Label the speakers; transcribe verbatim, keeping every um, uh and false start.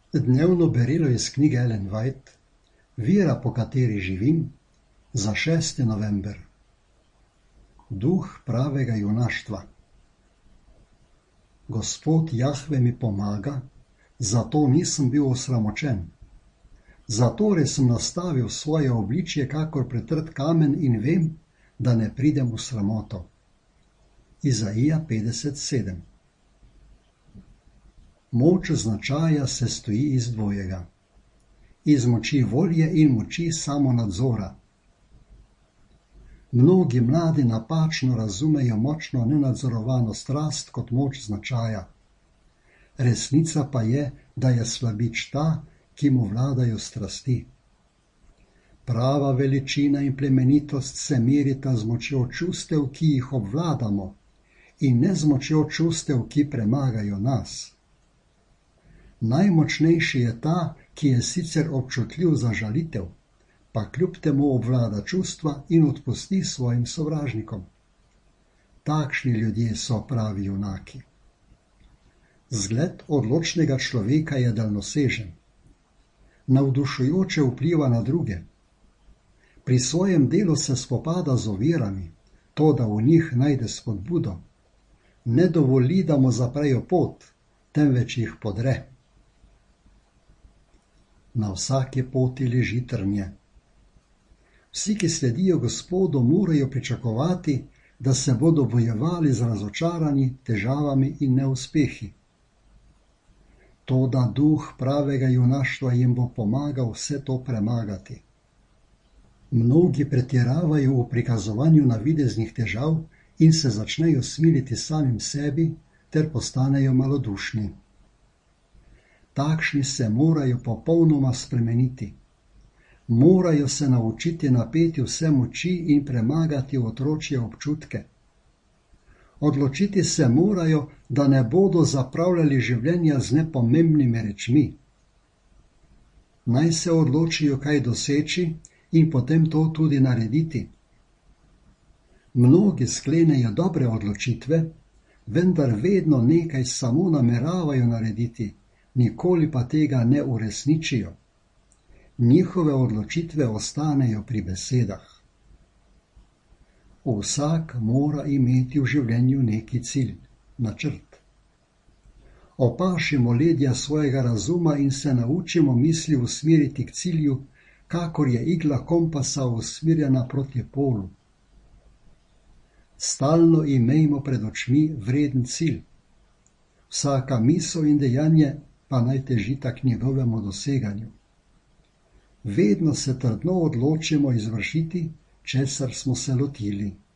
Speaker 1: Dnevno berilo iz knjige Ellen White, Vera, po kateri živim, za šesti november. Duh pravega junaštva. Gospod Jahve mi pomaga, zato nisem bil osramočen. Zatorej sem nastavil svoje obličje kakor pretrd kamen in vem, da ne pridem v sramoto. Izaija petdeset sedem. Moč značaja se stoji iz dvojega. Iz moči volje in moči samonadzora. Mnogi mladi napačno razumejo močno nenadzorovano strast kot moč značaja. Resnica pa je, da je slabič ta, ki mu vladajo strasti. Prava veličina in plemenitost se merita z močjo čustev, ki jih obvladamo, in ne z močjo čustev, ki premagajo nas. Najmočnejši je ta, ki je sicer občutljiv za žalitev, pa kljub temu obvlada čustva in odpusti svojim sovražnikom. Takšni ljudje so pravi junaki. Zgled odločnega človeka je daljnosežen. Navdušujoče vpliva na druge. Pri svojem delu se spopada z ovirami, to da v njih najde spodbudo. Ne dovoli, da mu zaprejo pot, temveč jih podre. Na vsaki poti leži trnje. Vsi, ki sledijo Gospodu, morajo pričakovati, da se bodo bojevali z razočaranji, težavami in neuspehi. Toda duh pravega junaštva jim bo pomagal vse to premagati. Mnogi pretiravajo v prikazovanju navideznih težav in se začnejo smiliti samim sebi ter postanejo malodušni. Takšni se morajo popolnoma spremeniti. Morajo se naučiti napeti vse moči in premagati otročje občutke. Odločiti se morajo, da ne bodo zapravljali življenja z nepomembnimi rečmi. Naj se odločijo, kaj doseči in potem to tudi narediti. Mnogi sklenejo dobre odločitve, vendar vedno nekaj samo nameravajo narediti, nikoli pa tega ne uresničijo. Njihove odločitve ostanejo pri besedah. Vsak mora imeti v življenju neki cilj, načrt. Opašimo ledja svojega razuma in se naučimo misli usmeriti k cilju, kakor je igla kompasa usmerjena proti polu. Stalno imejmo pred očmi vreden cilj. Vsaka misel in dejanje pa naj težita k njegovemu doseganju. Vedno se trdno odločimo izvršiti, česar smo se lotili.